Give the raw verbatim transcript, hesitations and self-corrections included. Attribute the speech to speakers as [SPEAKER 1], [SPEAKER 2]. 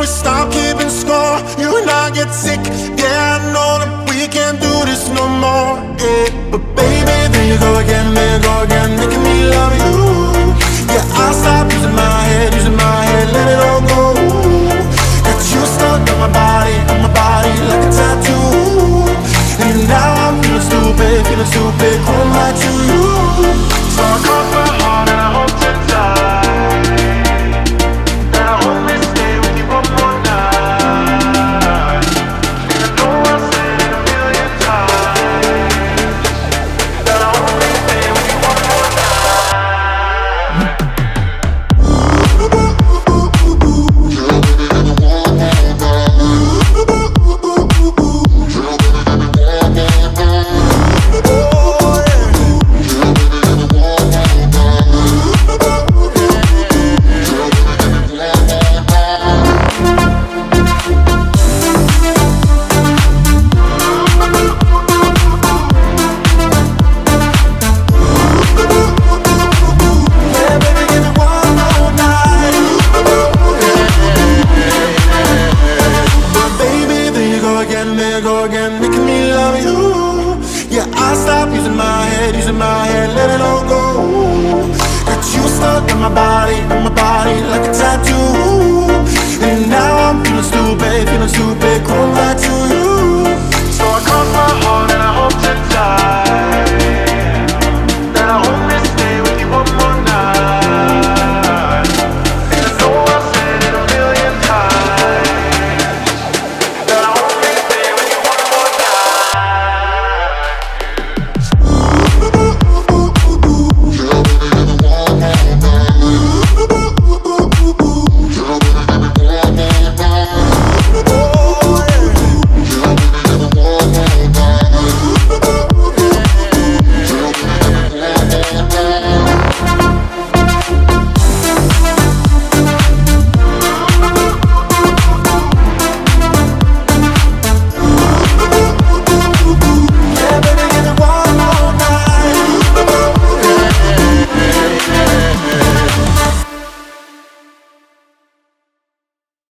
[SPEAKER 1] stop keeping score. You and I get sick, yeah, I know that we can't do this no more, yeah. But baby, there you go again, there you go again, making me love you. Yeah, I'll stop using my head, using my head, let it all go. Got you stuck on my body, on my body like a tattoo. And now I'm feeling stupid, feeling stupid, going back to you. So I cross my heart and I hope to die, that I only stay with you one more night. And I know I said it a million times, that I only stay with you one more night. There you go again, making me love you. Yeah, I'll stop using my head, using my head, let it all go. Got you stuck in my body, in my body like a tattoo. And now I'm feeling stupid, feeling stupid, going back to you.